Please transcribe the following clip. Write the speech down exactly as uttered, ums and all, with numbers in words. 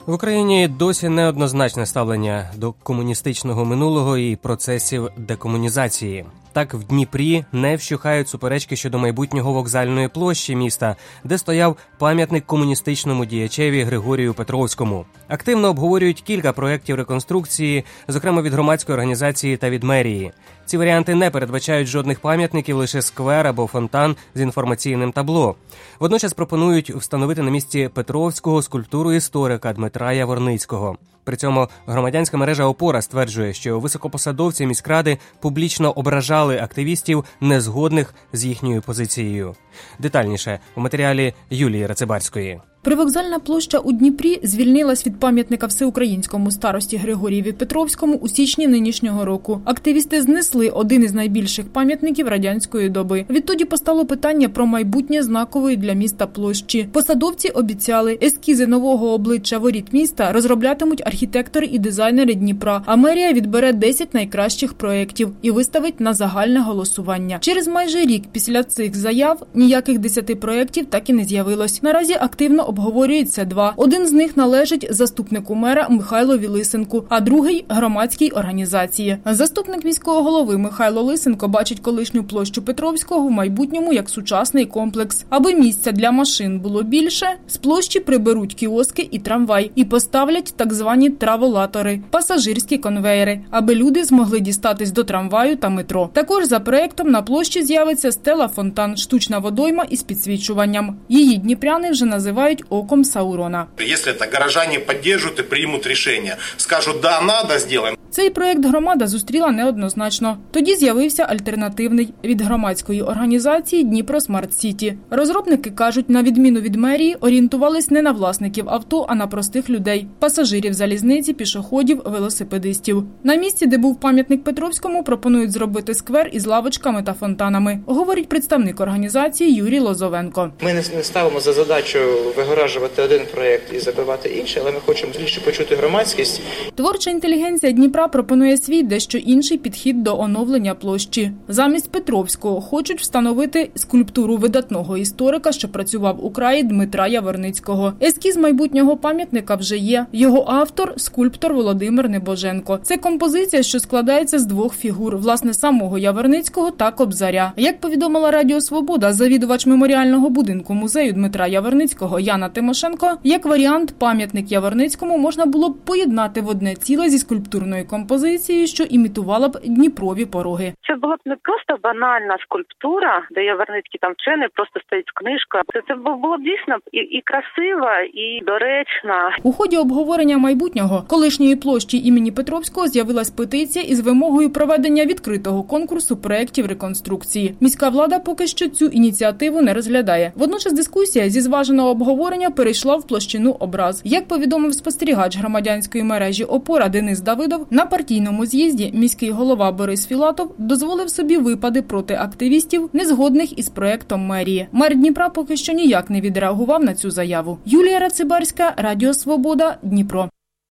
В Україні досі неоднозначне ставлення до комуністичного минулого і процесів декомунізації. Так, в Дніпрі не вщухають суперечки щодо майбутнього вокзальної площі міста, де стояв пам'ятник комуністичному діячеві Григорію Петровському. Активно обговорюють кілька проєктів реконструкції, зокрема від громадської організації та від мерії. Ці варіанти не передбачають жодних пам'ятників, лише сквер або фонтан з інформаційним табло. Водночас пропонують встановити на місці Петровського скульптуру історика Дмитра Яворницького. При цьому громадянська мережа «Опора» стверджує, що високопосадовці міськради публічно ображали активістів, незгодних з їхньою позицією. Детальніше у матеріалі Юлії Рацибарської. Привокзальна площа у Дніпрі звільнилась від пам'ятника всеукраїнському старості Григорієві Петровському у січні нинішнього року. Активісти знесли один із найбільших пам'ятників радянської доби. Відтоді постало питання про майбутнє знакової для міста площі. Посадовці обіцяли, ескізи нового обличчя воріт міста розроблятимуть архітектори і дизайнери Дніпра, а мерія відбере десять найкращих проєктів і виставить на загальне голосування. Через майже рік після цих заяв ніяких десяти проєктів так і не з'явилось. Наразі активно обговорюється два. Один з них належить заступнику мера Михайлові Лисенку, а другий – громадській організації. Заступник міського голови Михайло Лисенко бачить колишню площу Петровського в майбутньому як сучасний комплекс. Аби місця для машин було більше, з площі приберуть кіоски і трамвай і поставлять так звані траволатори – пасажирські конвеєри, аби люди змогли дістатись до трамваю та метро. Також за проєктом на площі з'явиться стела-фонтан – штучна водойма із підсвічуванням. Її дніпряни вже називають оком Саурона. Якщо це горожани підтримують і приймуть рішення, скажуть «да, надо, зробимо». Цей проєкт громада зустріла неоднозначно. Тоді з'явився альтернативний від громадської організації Дніпро Смарт Сіті. Розробники кажуть, на відміну від мерії, орієнтувались не на власників авто, а на простих людей – пасажирів залізниці, пішоходів, велосипедистів. На місці, де був пам'ятник Петровському, пропонують зробити сквер із лавочками та фонтанами, говорить представник організації Юрій Лозовенко. Ми не ставимо за задачу вигоражувати один проєкт і забивати інший, але ми хочемо більше почути громадськість. Творча інтелігенція Дніпра пропонує свій дещо інший підхід до оновлення площі. Замість Петровського хочуть встановити скульптуру видатного історика, що працював у краї, Дмитра Яворницького. Ескіз майбутнього пам'ятника вже є. Його автор – скульптор Володимир Небоженко. Це композиція, що складається з двох фігур – власне самого Яворницького та Кобзаря. Як повідомила Радіо Свобода, завідувач меморіального будинку музею Дмитра Яворницького Яна Тимошенко, як варіант пам'ятник Яворницькому можна було б поєднати в одне ціле зі скульптурною композицією, що імітувала б Дніпрові пороги. Це була б не просто банальна скульптура, де Яворницький там вчений, просто стоїть книжка. Це, це було б дійсно і, і красиво, і доречно. У ході обговорення майбутнього колишньої площі імені Петровського з'явилась петиція із вимогою проведення відкритого конкурсу проєктів реконструкції. Міська влада поки що цю ініціативу не розглядає. Водночас дискусія зі зваженого обговорення перейшла в площину образ. Як повідомив спостерігач громадянської мережі «Опора» Денис Давидов, на партійному з'їзді міський голова Борис Філатов дозволив собі випади проти активістів, незгодних із проєктом мерії. Мер Дніпра поки що ніяк не відреагував на цю заяву. Юлія Рацибарська, Радіо Свобода, Дніпро.